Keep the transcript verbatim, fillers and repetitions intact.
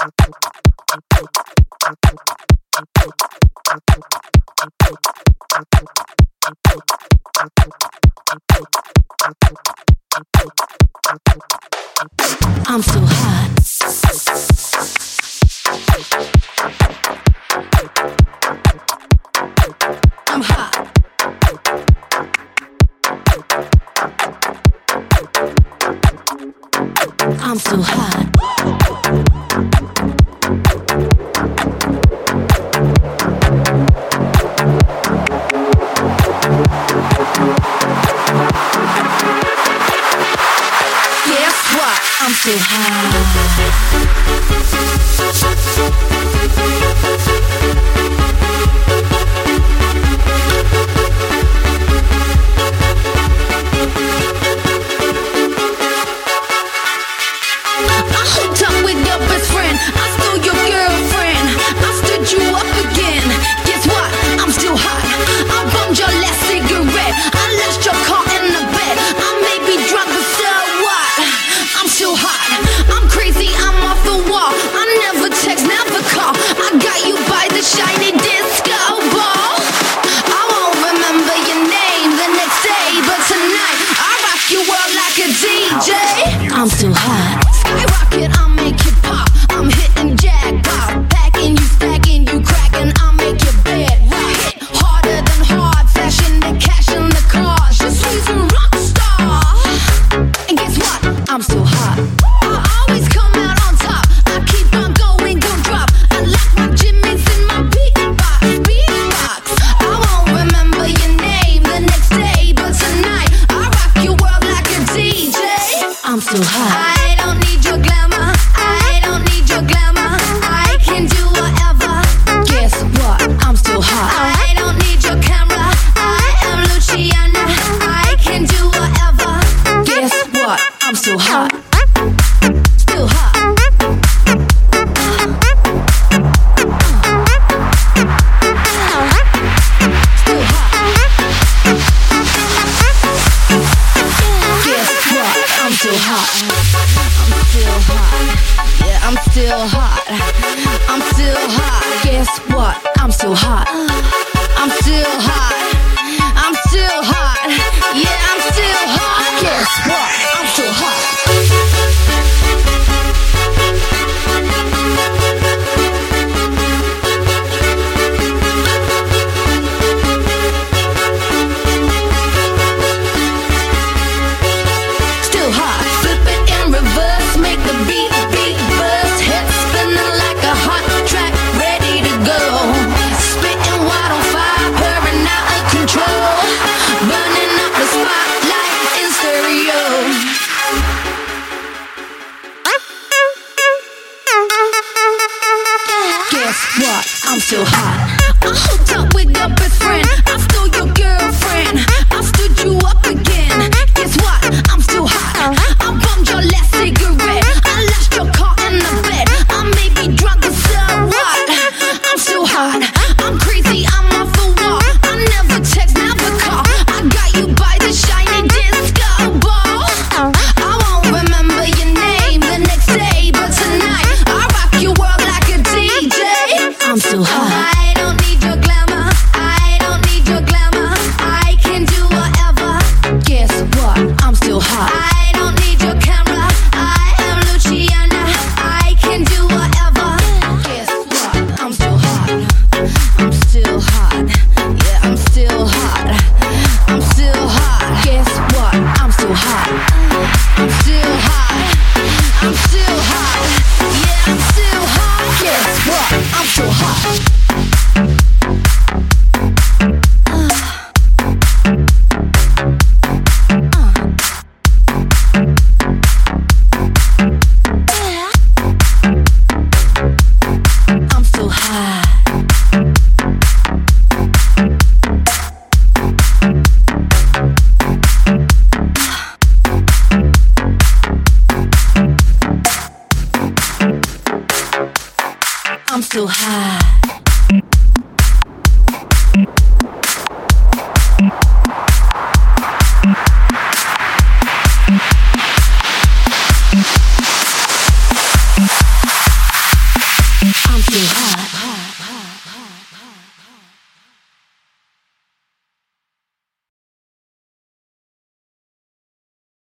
I'm so hot. I'm hot. I'm so hot. Guess what? I'm so high. I'm too hot. Skyrocket, I'll make it pop. I'm hitting jackpot. Packing you, stacking you, cracking. I'll make your bed rock. Hit harder than hard. Fashion the cash in the cars. Je suis a rock star. And guess what? I'm so hot. I always come out on top. I keep on going, don't drop. I like my Jimmy's in my beatbox, beatbox. I won't remember your name the next day, but tonight I rock your world like a D J. I'm so hot. I don't need your glamour. I don't need your glamour. I can do whatever. Guess what? I'm so hot. I don't need your camera. I am Luciana. I can do whatever. Guess what? I'm so hot. Still hot. Still hot. Guess what? I'm so hot. I'm still hot. Yeah, I'm still hot. I'm still hot. Guess what? I'm so hot. I'm still hot. I'm still hot. Yeah, I'm still hot. Guess what? I'm so hot. Still hot. Flip it in reverse, make the beat beat burst. Head spinning like a hot track, ready to go. Spitting wild on fire, pouring out of control. Burning up the spotlight in stereo. Guess what? I'm still hot. I hooked up with your best friend. I stole your girlfriend. I stood you up again. Guess what? I'm still hot. I bummed your last cigarette. I left your car in the bed. I may be drunk, but so what? I'm still hot. I'm crazy, I'm off the wall. I never text, never call. I got you by the shiny disco ball. I won't remember your name the next day, but tonight I rock your world like a D J. I'm still hot. I don't need your glamour. I don't need your glamour. I can do whatever. Guess what? I'm still hot. I don't need your camera. I am Luciana. I can do whatever. Guess what? I'm still hot. I'm still hot. Yeah, I'm still hot. I'm still hot. Guess what? I'm still hot. I'm still hot. I'm still hot. Yeah, I'm still hot. Guess what? I'm still hot. I'm so high. I'm so high.